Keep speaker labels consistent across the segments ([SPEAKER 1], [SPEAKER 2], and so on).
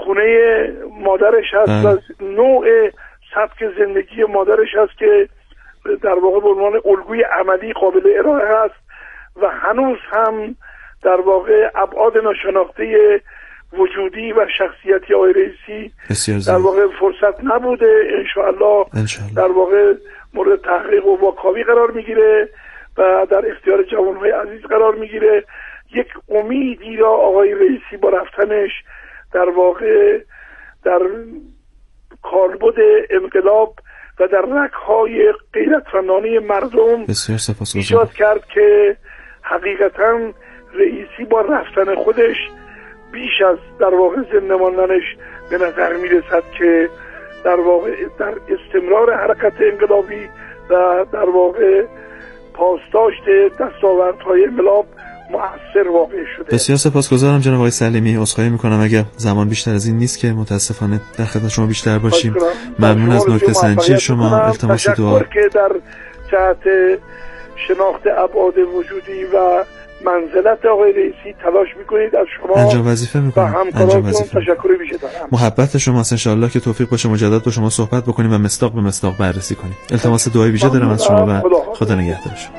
[SPEAKER 1] خونه مادرش هست و نوع سبک زندگی مادرش هست که در واقع به عنوان الگوی عملی قابل ارائه هست و هنوز هم در واقع ابعاد ناشناخته وجودی و شخصیتی آقای رئیسی در واقع فرصت نبوده. انشاءالله در واقع مورد تحقیق و واکاوی قرار میگیره و در اختیار جوانهای عزیز قرار میگیره. یک امیدی را آقای رئیسی با رفتنش در واقع در کالبد انقلاب و در رگ‌های غیرتمندانه مردم ایجاد کرد که حقیقتاً رئیسی با رفتن خودش بیش از در واقع زنده ماندنش به نظر میرسد که در واقع در استمرار حرکت انقلابی و در واقع پاسداشت دستاوردهای انقلاب مؤثر واقع شده.
[SPEAKER 2] بسیار سپاسگزارم جناب آقای سلیمی. عذرخواهی میکنم اگر زمان بیشتر از این نیست که متاسفانه در خدمت شما بیشتر باشیم. ممنون از نکته سنجی شما. التماس دعا
[SPEAKER 1] که در جهت شناخت ابعاد وجودی و منزلت آقای رئیسی تلاش میکنید. از شما
[SPEAKER 2] انجام وظیفه میکنم.
[SPEAKER 1] انجام وظیفه. تشکر ویژه دارم.
[SPEAKER 2] محبت شماست. ان شاءالله که توفیق باشه مجدد با شما صحبت بکنیم و مصداق به مصداق بررسی کنیم. التماس دعای ویژه دارم از شما و خدا نگهدار شما.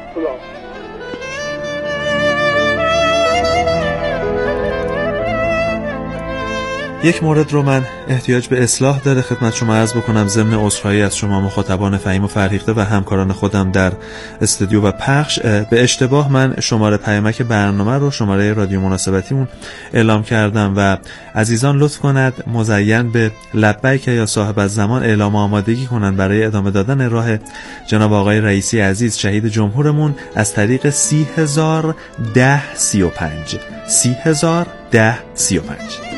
[SPEAKER 2] یک مورد رو من احتیاج به اصلاح داره خدمت شما عرض بکنم ضمن عذرخواهی از شما مخاطبان فهیم و فرهیخته و همکاران خودم در استودیو و پخش. به اشتباه من شماره پیامک برنامه رو شماره رادیو مناسبتیمون اعلام کردم و عزیزان لطف کند مزین به لبیک یا صاحب الزمان اعلام آمادگی کنن برای ادامه دادن راه جناب آقای رئیسی عزیز شهید جمهورمون از طریق 301035 301035.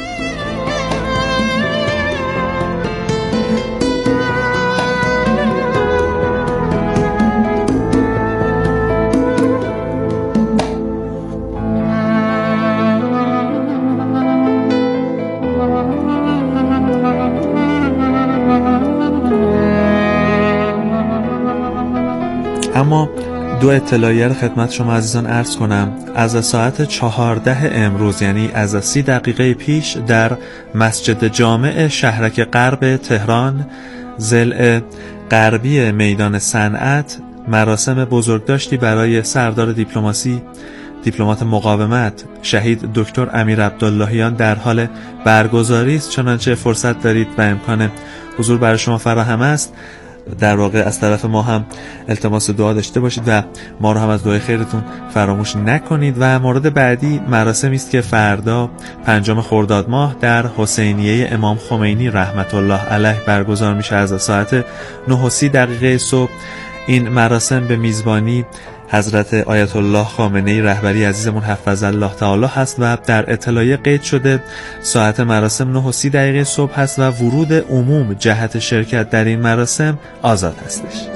[SPEAKER 2] اما دو اطلاعیه خدمت شما عزیزان عرض کنم. از ساعت 14 امروز یعنی از 30 دقیقه پیش در مسجد جامع شهرک غرب تهران ضلع غربی میدان صنعت مراسم بزرگداشتی برای سردار دیپلمات مقاومت شهید دکتر امیر عبداللهیان در حال برگزاری است. چنانچه فرصت دارید و امکان حضور برای شما فراهم است در واقع از طرف ما هم التماس دعا داشته باشید و ما رو هم از دعای خیرتون فراموش نکنید. و مورد بعدی مراسمی است که فردا 5 خرداد ماه در حسینیه امام خمینی رحمت الله علیه برگزار میشه از ساعت 9:30 صبح. این مراسم به میزبانی حضرت آیت الله خامنه‌ای رهبری عزیزمون حفظ الله تعالی هست و در اطلاعیه قید شده ساعت مراسم 9:30 صبح هست و ورود عموم جهت شرکت در این مراسم آزاد هستش.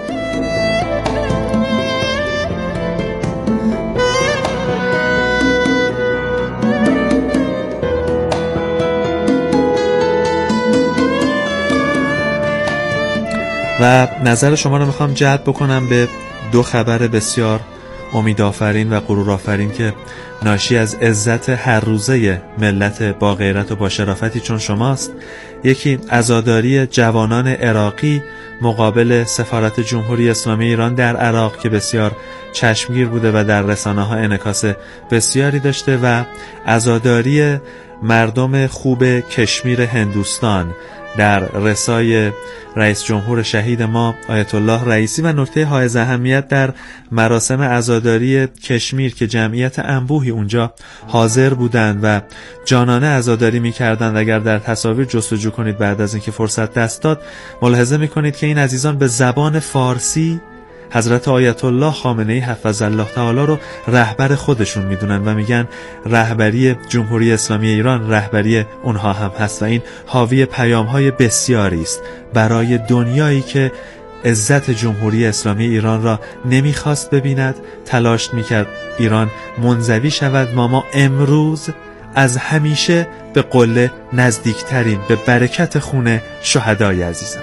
[SPEAKER 2] و نظر شما رو میخوام جلب بکنم به دو خبر بسیار امیدآفرین و غرورآفرین که ناشی از عزت هر روزه ملت با غیرت و با شرافتی چون شماست. یکی عزاداری جوانان عراقی مقابل سفارت جمهوری اسلامی ایران در عراق که بسیار چشمگیر بوده و در رسانه‌ها انعکاس بسیاری داشته و عزاداری مردم خوب کشمیر هندوستان در رسای رئیس جمهور شهید ما آیت الله رئیسی. و نکته حائز اهمیت در مراسم عزاداری کشمیر که جمعیت انبوهی اونجا حاضر بودند و جانانه عزاداری می‌کردند. اگر در تصاویر جستجو کنید بعد از اینکه فرصت دست داد ملاحظه می‌کنید که این عزیزان به زبان فارسی حضرت آیت الله خامنه‌ای حفظ الله تعالی رو رهبر خودشون میدونن و میگن رهبری جمهوری اسلامی ایران رهبری اونها هم هست و این حاوی پیام‌های بسیاری است برای دنیایی که عزت جمهوری اسلامی ایران را نمیخواست ببیند، تلاش میکرد ایران منزوی شود. ما امروز از همیشه به قله نزدیکترین به برکت خون شهدای عزیزم.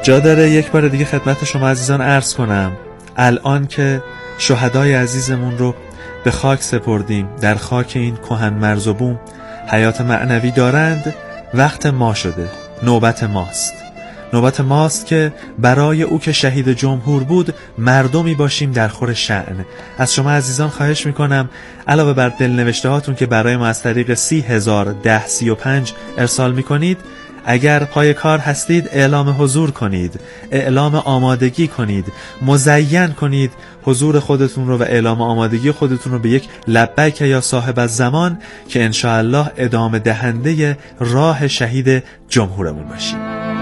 [SPEAKER 2] جا داره یک بار دیگه خدمت شما عزیزان عرض کنم الان که شهدای عزیزمون رو به خاک سپردیم، در خاک این کهن مرز و بوم حیات معنوی دارند، وقت ما شده، نوبت ماست که برای او که شهید جمهور بود مردمی باشیم در خور شأن. از شما عزیزان خواهش میکنم علاوه بر دلنوشته هاتون که برای ما از طریق 30,1035 ارسال میکنید، اگر پای کار هستید اعلام حضور کنید، اعلام آمادگی کنید، مزین کنید حضور خودتون رو و اعلام آمادگی خودتون رو به یک لبیک یا صاحب الزمان که انشاءالله ادامه دهنده راه شهید جمهورمون باشید.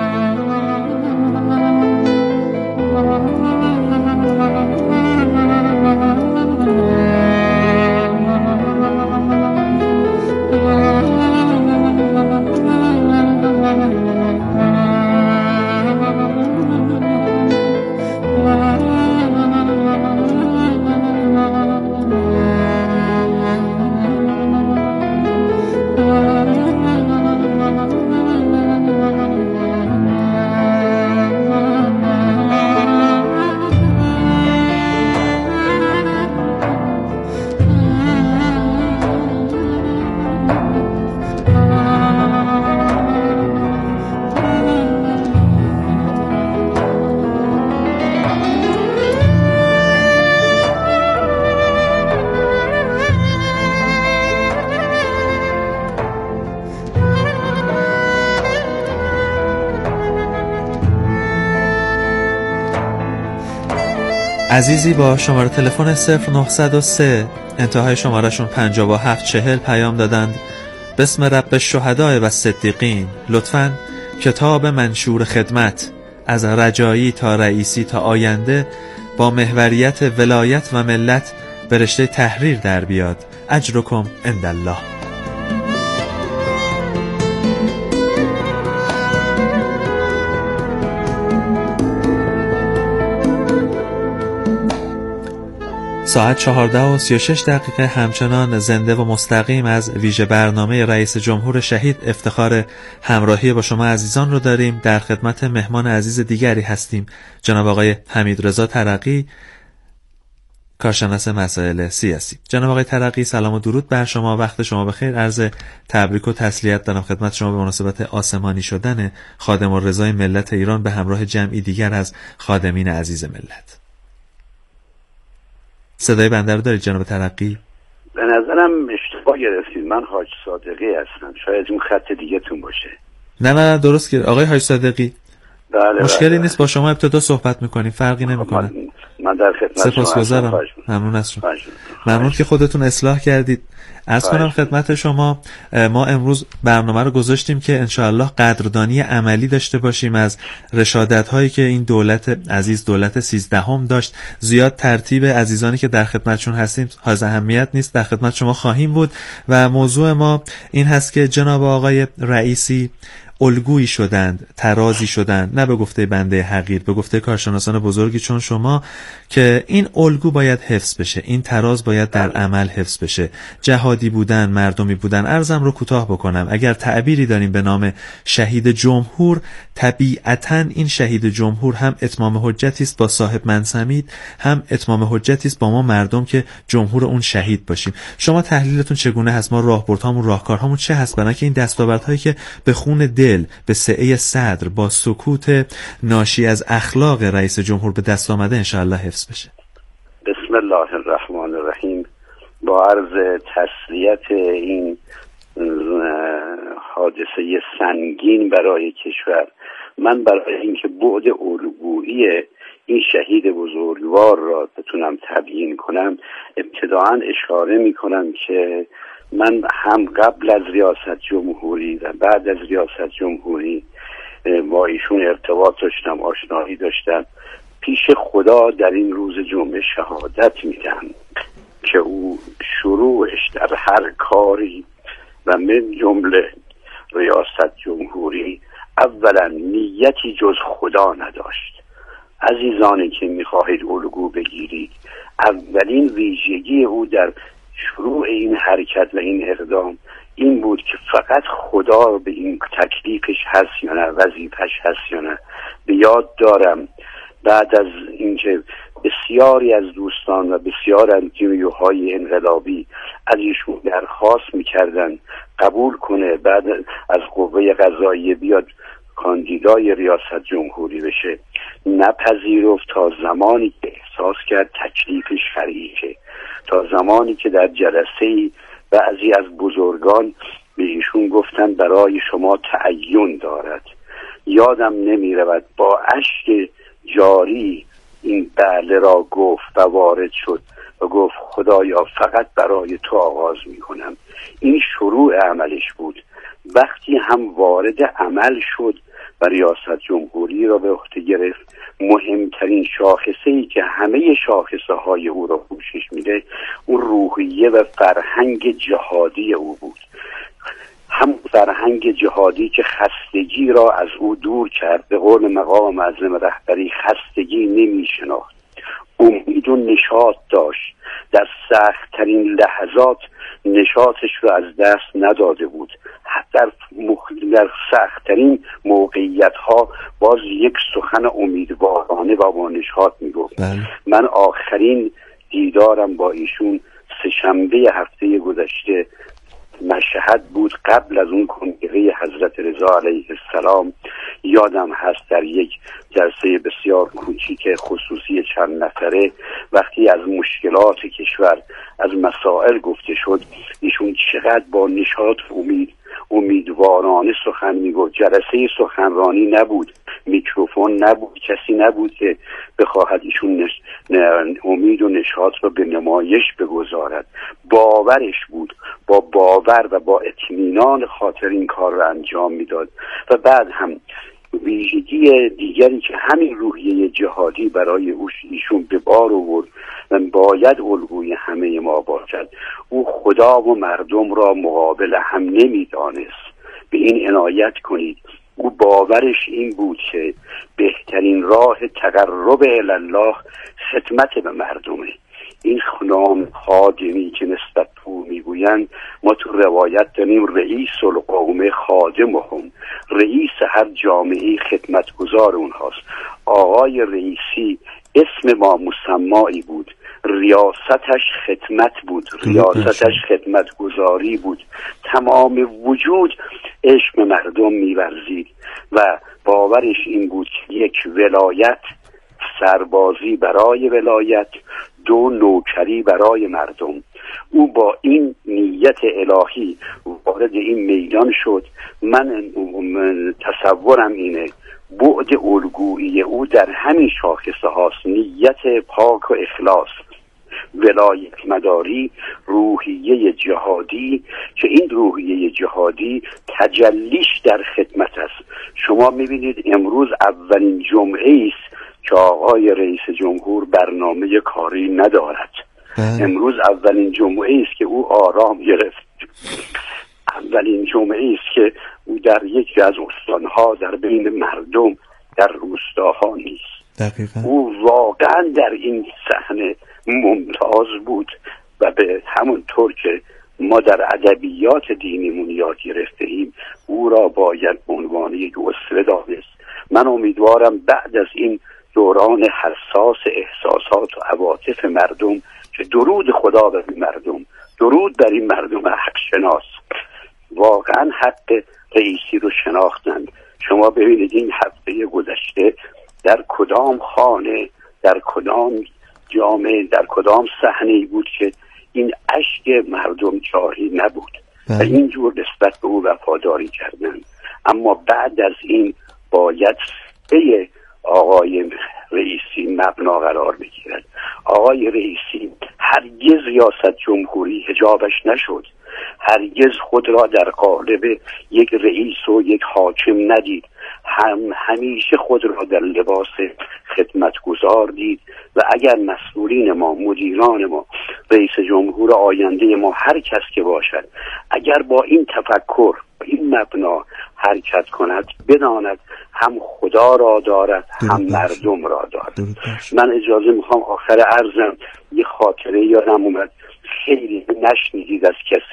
[SPEAKER 2] عزیزی با شماره تلفن 0903 انتهای شمارهشون 5740 پیام دادند: بسم رب الشهداء و صدیقین، لطفاً کتاب منشور خدمت از رجایی تا رئیسی تا آینده با محوریت ولایت و ملت به رشته تحریر در بیاد. اجرکم عندالله. ساعت 14:36 همچنان زنده و مستقیم از ویژه برنامه رئیس جمهور شهید افتخار همراهی با شما عزیزان رو داریم. در خدمت مهمان عزیز دیگری هستیم، جناب آقای حمیدرضا ترقی، کارشناس مسائل سیاسی. جناب آقای ترقی، سلام و درود بر شما، وقت شما بخیر. عرض تبریک و تسلیت دارم خدمت شما به مناسبت آسمانی شدن خادم الرضای ملت ایران به همراه جمعی دیگر از خادمین عزیز ملت. صدای بنده رو دارید جناب ترقی؟
[SPEAKER 3] به نظرم اشتباه گرفتید، من حاج صادقی هستم، شاید اون خط دیگه تون باشه.
[SPEAKER 2] نه درست گرفت آقای حاج صادقی.
[SPEAKER 3] بله
[SPEAKER 2] مشکلی نیست، با شما ابتدا صحبت میکنیم، فرقی نمیکنه.
[SPEAKER 3] من در خدمت شما
[SPEAKER 2] سپاسگزارم، ممنون از شما، ممنون که خودتون اصلاح کردید. عرض کنم خدمت شما، ما امروز برنامه رو گذاشتیم که انشاءالله قدردانی عملی داشته باشیم از رشادت هایی که این دولت عزیز، دولت 13 داشت. زیاد ترتیب عزیزانی که در خدمتشون هستیم از اهمیت نیست، در خدمت شما خواهیم بود و موضوع ما این هست که جناب آقای رئیسی الگویی شدند، ترازی شدند، نه به گفته بنده حقیر، به گفته کارشناسان بزرگی چون شما، که این الگو باید حفظ بشه، این تراز باید در عمل حفظ بشه. جهادی بودن، مردمی بودن. عرضم رو کوتاه بکنم، اگر تعبیری داریم به نام شهید جمهور، طبیعتاً این شهید جمهور هم اتمام حجتی است با صاحب منصمید، هم اتمام حجتی است با ما مردم که جمهور اون شهید باشیم. شما تحلیلتون چگونه هست؟ ما راهبردهامون، راهکارهامون چه هست برای که این دستاوردهایی که به خون دل، به سعه صدر، با سکوت ناشی از اخلاق رئیس جمهور به دست آمده انشاءالله حفظ بشه؟
[SPEAKER 3] بسم الله الرحمن الرحیم. با عرض تسلیت این حادثه سنگین برای کشور، من برای اینکه بعد الگویی این شهید بزرگوار را بتونم تبیین کنم، ابتداعا اشاره می کنم که من هم قبل از ریاست جمهوری و بعد از ریاست جمهوری با ایشون ارتباط داشتم، آشنایی داشتم. پیش خدا در این روز جمعه شهادت میدم که او شروعش در هر کاری و من جمله ریاست جمهوری اولا نیتی جز خدا نداشت. عزیزانی که میخواهید الگو بگیرید، اولین ویژگی او در شروع این حرکت و این اقدام این بود که فقط خدا به این تکلیفش هست یا نه، وظیفش هست یا نه. به یاد دارم بعد از اینکه بسیاری از دوستان و بسیار از جریوهای انقلابی از ایشون درخواست میکردن قبول کنه بعد از قوه قضاییه بیاد کاندیدای ریاست جمهوری بشه، نپذیرفت تا زمانی که احساس کرد تکلیفش شرعیه، تا زمانی که در جلسه‌ای بعضی از بزرگان به ایشون گفتن برای شما تعین دارد. یادم نمی رود با اشک جاری این بله را گفت و وارد شد و گفت خدایا فقط برای تو آغاز می کنم. این شروع عملش بود. وقتی هم وارد عمل شد و ریاست جمهوری را به عهده گرفت، مهمترین شاخصه‌ای که همه شاخصه‌های او را پوشش میده اون روحیه و فرهنگ جهادی او بود. هم فرهنگ جهادی که خستگی را از او دور کرد. به قول مقام معظم رهبری خستگی نمی شناخت، امید و نشاط داشت. در سخت‌ترین لحظات نشاطش را از دست نداده بود. در سخت‌ترین موقعیت‌ها باز یک سخن امیدوارانه و با نشاط می‌گفت. من آخرین دیدارم با ایشون سه‌شنبه هفته گذشته مشهد بود، قبل از اون کنگره حضرت رضا علیه السلام. یادم هست در یک جلسه بسیار کوچیک خصوصی چند نفره وقتی از مشکلات کشور، از مسائل گفته شد، ایشون چقدر با نشاط امیدوارانه سخن میگفت. جلسه سخنرانی نبود، میکروفون نبود، کسی نبود که بخواهد ایشون امید و نشاط رو به نمایش بگذارد. باورش بود، با باور و با اطمینان خاطر این کار رو انجام میداد. و بعد هم ویژگی دیگری که همین روحیه جهادی برای ایشون به بار آورد و باید الگوی همه ما باشد، او خدا و مردم را مقابل هم نمیدانست. به این عنایت کنید. او باورش این بود که بهترین راه تقرب الی الله خدمت به مردمه. این نام خادمی که نسبت او میگویند، ما تو روایت داریم رئیس القوم خادمهم، رئیس هر جامعه خدمتگزار اونهاست. آقای رئیسی اسم ما مسمایی بود، ریاستش خدمت بود، ریاستش خدمتگزاری بود. تمام وجود عشق مردم می‌ورزید و باورش این بود که یک ولایت، سربازی برای ولایت، دو نوکری برای مردم. او با این نیت الهی وارد این میدان شد. من تصورم اینه بعد الگویی او در همین شاخصه هاست: نیت پاک و اخلاص، ولایت مداری، روحیه جهادی، که این روحیه جهادی تجلیش در خدمت است. شما میبینید امروز اولین جمعه است که آقای رئیس جمهور برنامه کاری ندارد. امروز اولین جمعه است که او آرام گرفت. اولین جمعه است که او در یکی از استانها در بین مردم در روستاها نیست.
[SPEAKER 2] دقیقا.
[SPEAKER 3] او واقعا در این صحنه ممتاز بود و به همون طور که ما در ادبیات دینیمون یاد گرفته ایم او را باید به عنوان یک اسوه دانست. من امیدوارم بعد از این دوران حساس احساسات و عواطف مردم که درود خدا بر مردم، درود بر این مردم حق شناس، واقعا حق رئیسی رو شناختند. شما ببینید این هفته گذشته در کدام خانه، در کدام جامعه، در کدام صحنه‌ای بود که این اشک مردم جاری نبود و اینجور نسبت به او وفاداری کردند. اما بعد از این باید به آقای رئیسی مبنا قرار بگیرد. آقای رئیسی هرگز ریاست جمهوری حجابش نشد، هرگز خود را در قالب یک رئیس و یک حاکم ندید، همیشه خود را در لباس خدمتگزار دید. و اگر مسئولین ما، مدیران ما، رئیس جمهور آینده ما، هر کس که باشد، اگر با این تفکر، این مبنا حرکت کند، بداند هم خدا را دارد هم مردم را دارد. من اجازه میخوام آخر عرضم یه خاطره یادم اومد، خیلی نشنیدید از کسی،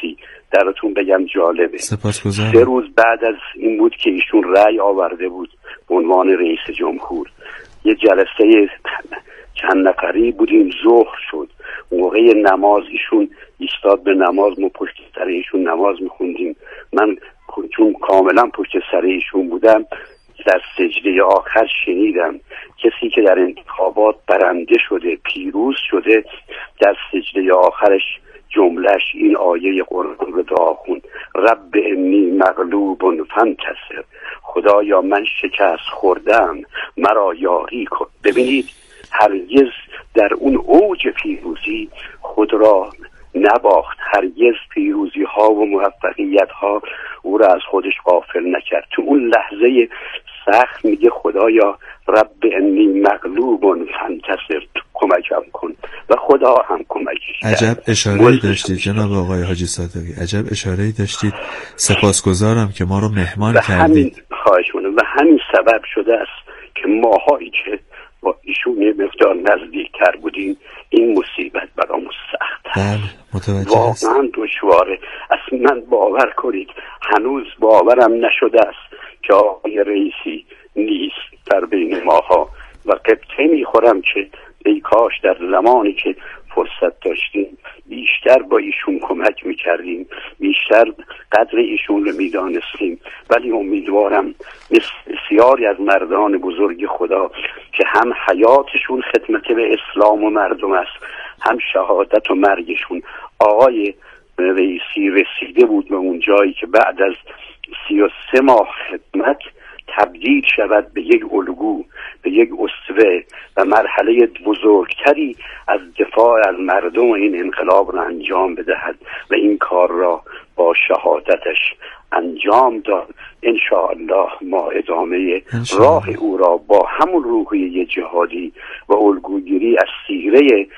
[SPEAKER 3] دراتون بگم جالبه.
[SPEAKER 2] سپاسگزارم.
[SPEAKER 3] 3 روز بعد از این بود که ایشون رأی آورده بود به عنوان رئیس جمهور. یه جلسه چند نفری بودیم، ظهر شد، موقع نماز ایشون ایستاد به نماز، ما پشت سر ایشون نماز میخوندیم. من چون کاملا پشت سر ایشون بودم در سجده آخر شنیدم کسی که در انتخابات برنده شده، پیروز شده، در سجده آخرش جملهش این آیه قرآن رو دعا خوند: رب انی مغلوب فانتصر، خدایا من شکست خوردم مرا یاری کن. ببینید هرگز در اون اوج پیروزی خود را نباخت، هرگز پیروزی ها و موفقیت ها او را از خودش غافل نکرد. تو اون لحظه سخت میگه خدایا رب انی مغلوب فانتصر، کمکم کن، و خدا هم کمکش کرد.
[SPEAKER 2] عجب اشاره‌ای داشتید جناب آقای حاجی صادقی، عجب اشاره‌ای داشتید. سپاسگزارم که ما رو مهمان کردید.
[SPEAKER 3] و همین سبب شده است که ماهایی که با ایشون یه مقدار نزدیکتر بودیم این مصیبت برامون سخت است.
[SPEAKER 2] بله متوجه است.
[SPEAKER 3] واقعا دشواره. اصلا من باور کنید هنوز باورم نشده است که آقای رئیسی نیست در بین ماها و قبطه میخورم که ای کاش در زمانی که فرصت داشتیم بیشتر با ایشون کمک میکردیم، بیشتر قدر ایشون رو میدانستیم. ولی امیدوارم مثل بسیاری از مردان بزرگ خدا که هم حیاتشون خدمت به اسلام و مردم است، هم شهادت و مرگشون، آقای رئیسی رسیده بود به اون جایی که بعد از 33 ماه خدمت تبدیل شود به یک الگو، به یک اسوه و مرحله بزرگتری از دفاع از مردم و این انقلاب را انجام بدهد و این کار را با شهادتش انجام داد. انشاءالله ما ادامه راه او را با همون روحیه جهادی و الگوگیری از سیره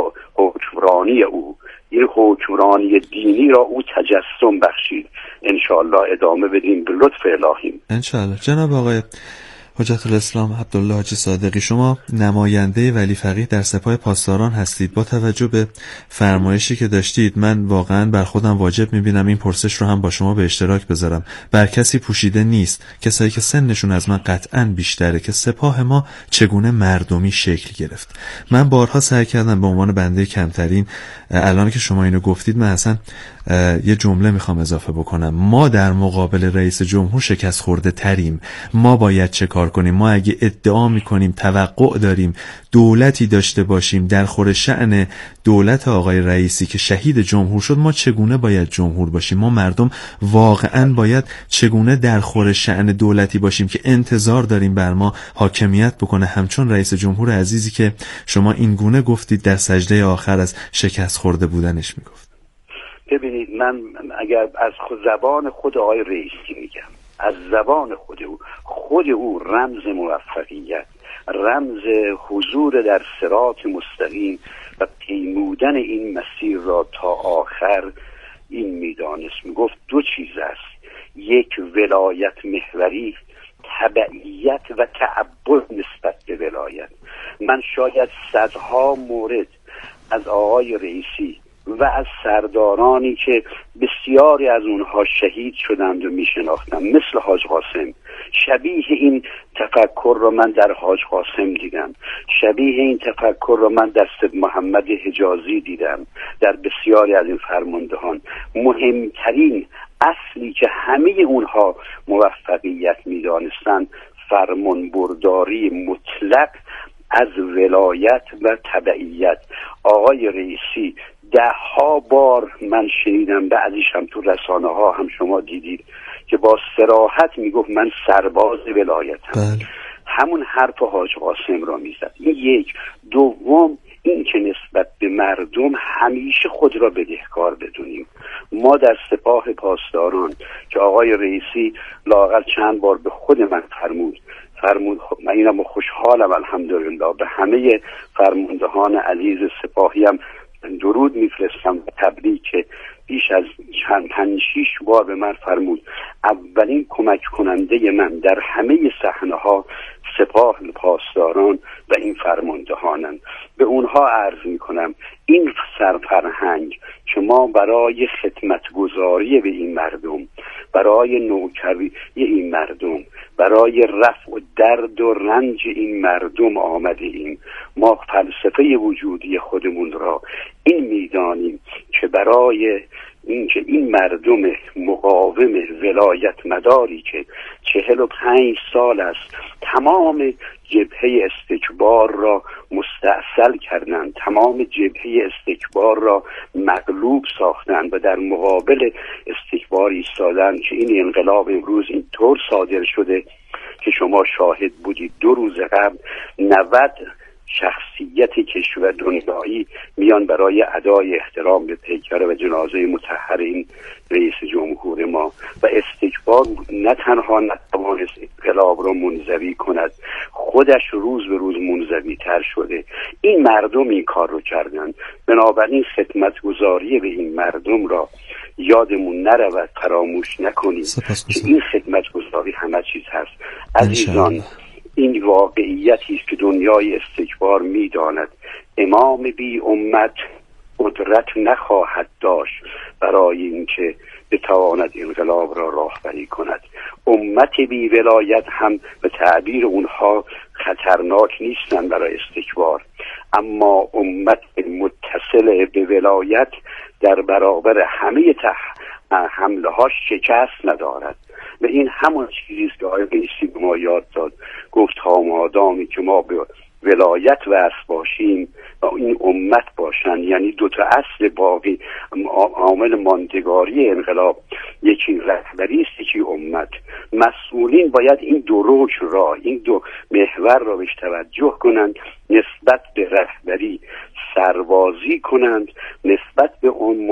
[SPEAKER 3] حکمرانی او، این حکمرانی دینی را او تجسم بخشید، انشاءالله ادامه بدیم به لطف الهی.
[SPEAKER 2] انشاءالله. جناب آقای حجت الاسلام عبدالله حاجی صادقی، شما نماینده ولی فقیه در سپاه پاسداران هستید. با توجه به فرمایشی که داشتید من واقعا بر خودم واجب میبینم این پرسش رو هم با شما به اشتراک بذارم. بر کسی پوشیده نیست، کسایی که سنشون از من قطعاً بیشتره، که سپاه ما چگونه مردمی شکل گرفت. من بارها سعی کردم به عنوان بنده کمترین، الان که شما اینو گفتید من اصلا یه جمله میخوام اضافه بکنم. ما در مقابل رئیس جمهور شکست خورده تریم. ما باید چه کار کنیم؟ ما اگه ادعا میکنیم توقع داریم دولتی داشته باشیم در خور شأن دولت آقای رئیسی که شهید جمهور شد، ما چگونه باید جمهور باشیم؟ ما مردم واقعا باید چگونه در خور شأن دولتی باشیم که انتظار داریم بر ما حاکمیت بکنه، همچون رئیس جمهور عزیزی که شما این گونه گفتید در سجده آخر از شکست خورده بودنش میگفت.
[SPEAKER 3] ببینید من اگر از زبان خود آقای رئیسی میگم، از زبان خود او رمز موفقیت، رمز حضور در صراط مستقیم و پیمودن این مسیر را تا آخر این میدانست. میگفت 2 چیز است: یک ولایت محوری، تبعیت و تعبد نسبت به ولایت. من شاید صدها مورد از آقای رئیسی و از سردارانی که بسیاری از اونها شهید شدند و میشناختم مثل حاج قاسم، شبیه این تفکر رو من در حاج قاسم دیدم، شبیه این تفکر رو من در سید محمد حجازی دیدم، در بسیاری از این فرماندهان. مهمترین اصلی که همه اونها موفقیت میدانستند فرمانبرداری مطلق از ولایت و تبعیت. آقای رئیسی 10 بار من شنیدم، بعضیش هم تو رسانه ها هم شما دیدید که با صراحت میگفت من سرباز ولایتم.
[SPEAKER 2] بله.
[SPEAKER 3] همون حرف حاج قاسم را میزد. این یک. دوم این که نسبت به مردم همیشه خود را بدهکار بدونیم. ما در سپاه پاسداران که آقای رئیسی لااقل چند بار به خود من فرمود من اینم خوشحالم الحمدلله، به همه فرماندهان عزیز سپاهیم درود میفرستم و تبریک بیش از 5-6 بار به من فرمود اولین کمک کننده من در همه صحنه‌ها سپاه پاسداران و این فرماندهانند. به اونها عرض میکنم این سرفرهنگ که ما برای خدمتگزاری به این مردم، برای نوکری این مردم، برای رفع و درد و رنج این مردم آمده ایم، ما فلسفه وجودی خودمون را این میدانیم که برای اینکه این مردم مقاوم ولایت مداری که 45 سال است تمام جبهه استکبار را مستأصل کردند، تمام جبهه استکبار را مغلوب ساختند و در مقابل استکبار ایستادند که این انقلاب امروز این طور صادر شده که شما شاهد بودید 2 روز قبل 90 شخصیت کشور دنیایی میان برای ادای احترام به پیکر و جنازه مطهر این رئیس جمهور ما و استکبار نه تنها نتوانست انقلاب را منزوی کند، خودش روز به روز منزوی تر شده. این مردم این کار رو کردن. بنابراین خدمتگزاری به این مردم را یادمون نرود، فراموش نکنیم که این خدمتگزاری همه چیز هست. عزیزان، این واقعیتی است که دنیای استکبار می‌داند امام بی امت قدرت نخواهد داشت برای اینکه بتواند انقلاب را راهبری کند. امت بی ولایت هم به تعبیر اونها خطرناک نیستند برای استکبار، اما امت متصل به ولایت در برابر همه حمله ها شکست ندارد و این همون چیزی است که آقای قیسی به ما یاد داد. گفت تا مادامی که ما به ولایت وصل باشیم و این امت باشن، یعنی 2 تا اصل باقی عامل ماندگاری انقلاب، یکی رهبری است یکی امت. مسئولین باید این 2 رکن را، این 2 محور را بهش توجه کنند، نسبت به رهبری سربازی کنند، نسبت به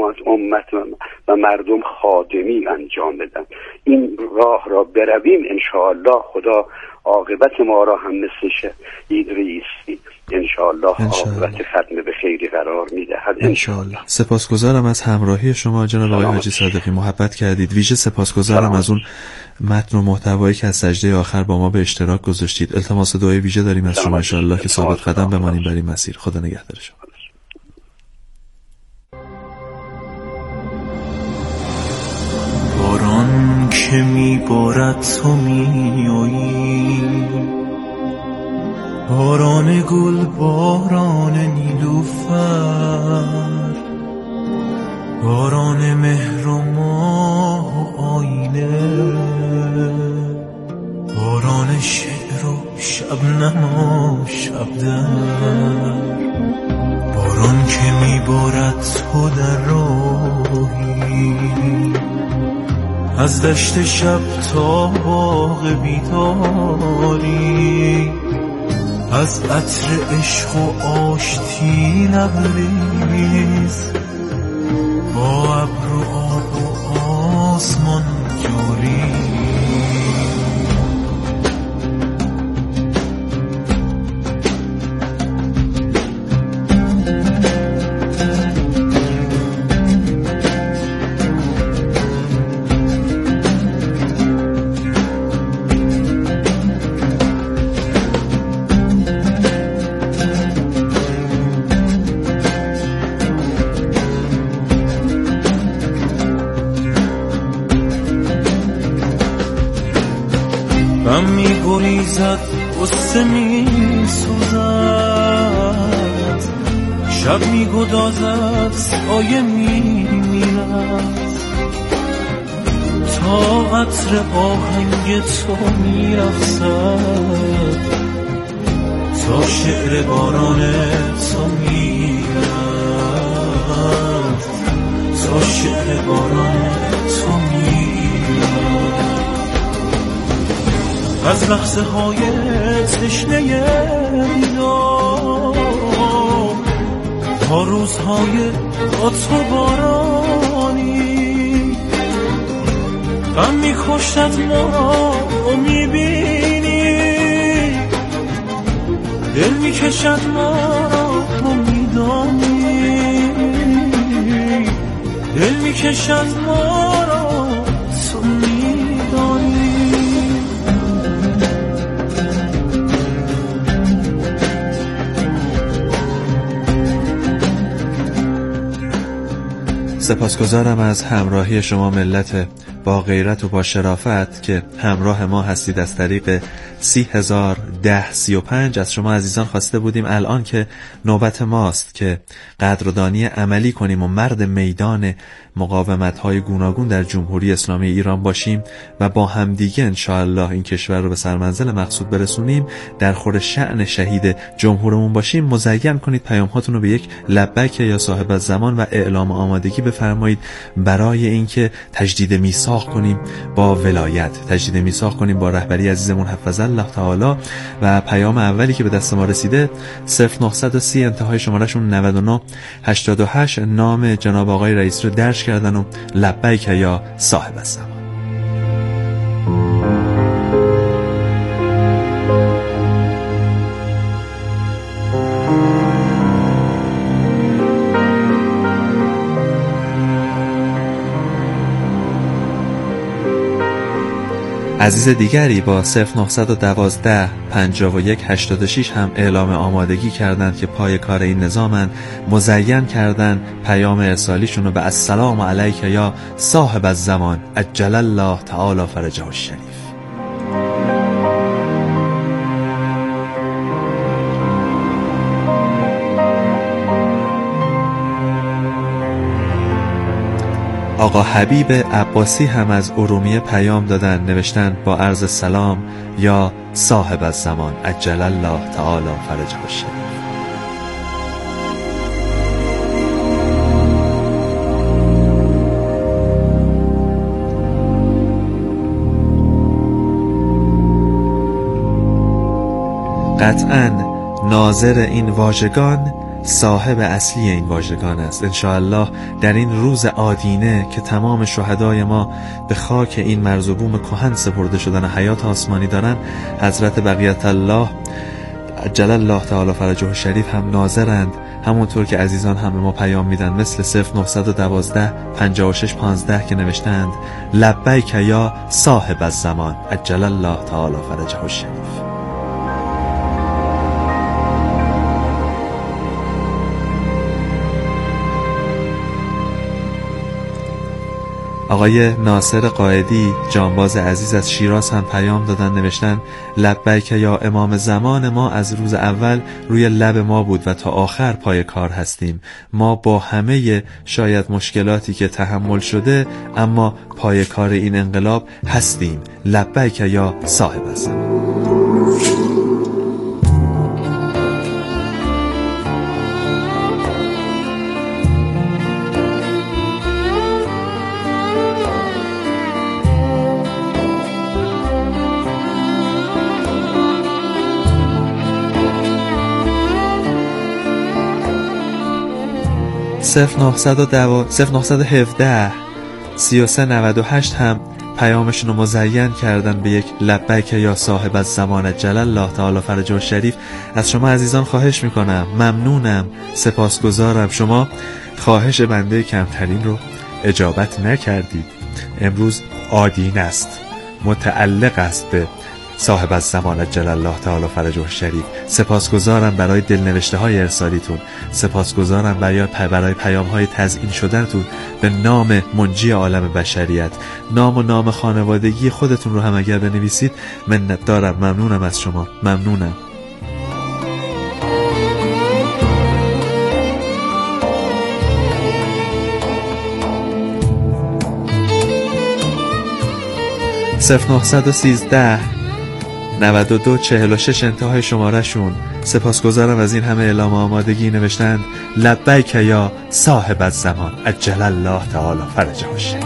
[SPEAKER 3] امت و مردم خادمی انجام بدن. این راه را برویم انشاءالله خدا عاقبت ما را هم مثل شهید رئیسی انشاءالله عاقبت ختم به خیری قرار میدهد انشاءالله.
[SPEAKER 2] سپاسگزارم از همراهی شما جناب آقای حاجی صادقی، محبت کردید. ویژه سپاسگزارم از اون متن و محتوایی که از سجده آخر با ما به اشتراک گذاشتید. التماس دعای ویژه داریم از شما انشاءالله که ثابت قدم بمانیم بر این مسیر. خدا نگهدار شما.
[SPEAKER 4] باران که میبارد تو میایی، باران گل، باران نیلوفر، باران مهر و ماه و آینه، باران شعر و شبنم و شبدر، باران که میبارد تو در راهی، از دشت شب تا باغ بیداری، از عطر عشق و آشتی لبریز، با ابر و آب و آسمان جاری. غم می گریزد، غصه می سوزد، شب می گدازد، سایه می میرد، تا عطر آهنگ تو می رقصد، تا شعر باران تو می رد، تا شعر باران تو می رد. از لحظه های تشنه دیدار تا روزهای با تو بارانی، غم می‌کشد ما و می‌بینی، دل می‌کشد ما را و می‌دانی، دل میکشد ما را تو میدانی.
[SPEAKER 2] سپاسگزارم از همراهی شما ملت با غیرت و با شرافت که همراه ما هستید از طریق 30,010,35. از شما عزیزان خواسته بودیم الان که نوبت ماست که قدردانی عملی کنیم و مرد میدان مقاومت‌های گوناگون در جمهوری اسلامی ایران باشیم و با همدیگه انشاءالله این کشور رو به سرمنزل مقصود برسونیم، در خور شأن شهید جمهورمون باشیم. مزین کنید پیام‌هاتون رو به یک لبیک یا صاحب الزمان و اعلام آمادگی بفرمایید برای اینکه تجدید میثاق کنیم با ولایت، تجدید میثاق کنیم با رهبری عزیزمون حفظ الله تعالی. و پیام اولی که به دست ما رسیده 0930 انتهای شمارهشون 9988 نام جناب آقای رئیس رو درج کردن و لبیک یا صاحب الزمان. عزیز دیگری با 0912 51 86 هم اعلام آمادگی کردند که پای کار این نظامن. مزین کردن پیام ارسالیشون رو به السلام علیک یا صاحب الزمان عجل الله تعالی فرجه الشریف. آقا حبیب عباسی هم از ارومیه پیام دادن، نوشتن با عرض سلام یا صاحب الزمان عجل الله تعالی فرجه الشریف. قطعاً ناظر این واژگان صاحب اصلی این واژگان است. انشاءالله در این روز آدینه که تمام شهدای ما به خاک این مرز و بوم کهن سپرده شدن حیات آسمانی دارن، حضرت بقیت الله عجل الله تعالی فرجه الشریف هم ناظرند، همونطور که عزیزان هم به ما پیام میدن، مثل 0912 56 15 که نوشتند لبیک یا صاحب الزمان عجل الله تعالی فرجه الشریف. آقای ناصر قائدی جانباز عزیز از شیراز هم پیام دادن، نوشتن لبیک یا امام زمان، ما از روز اول روی لب ما بود و تا آخر پای کار هستیم. ما با همه شاید مشکلاتی که تحمل شده اما پای کار این انقلاب هستیم. لبیک یا صاحب الزمان. صفر 0917 3398 هم پیامشون رو مزین کردن به یک لبیک یا صاحب الزمان عجل الله تعالی فرجه الشریف. از شما عزیزان خواهش میکنم، ممنونم، سپاسگزارم. شما خواهش بنده کمترین رو اجابت نکردید. امروز آدین است، متعلق است به صاحب الزمان عجل الله تعالی فرجه الشریف. سپاسگزارم برای دلنوشته های ارسالیتون، سپاسگزارم برای پیام های تزیین شدنتون به نام منجی عالم بشریت. نام و نام خانوادگی خودتون رو هم اگر بنویسید منت دارم. ممنونم از شما، ممنونم. صفر 913 92 46 انتهای شماره شون. سپاسگزارم از این همه اعلام آمادگی. نوشتند لبیک یا صاحب الزمان عجل الله تعالی فرجه الشریف.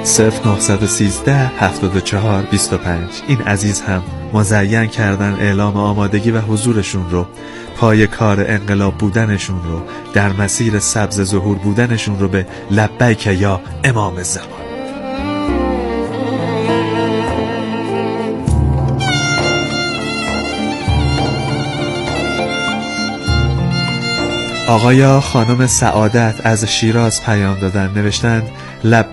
[SPEAKER 2] 0913 74 25. این عزیز هم مزین کردن اعلام آمادگی و حضورشون رو، پای کار انقلاب بودنشون رو، در مسیر سبز ظهور بودنشون رو به لبیک یا امام زمان. آقا یا خانم سعادت از شیراز پیام دادن، نوشتن